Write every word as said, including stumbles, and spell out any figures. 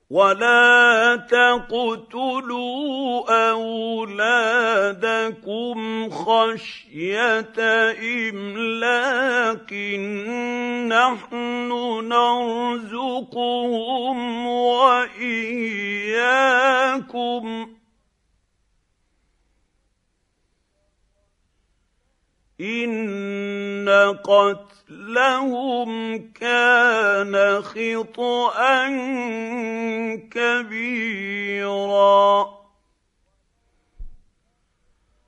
ولا تقتلوا اولادكم خشيه املاق نحن نرزقهم واياكم إن قتلهم كان خطأ كبيرا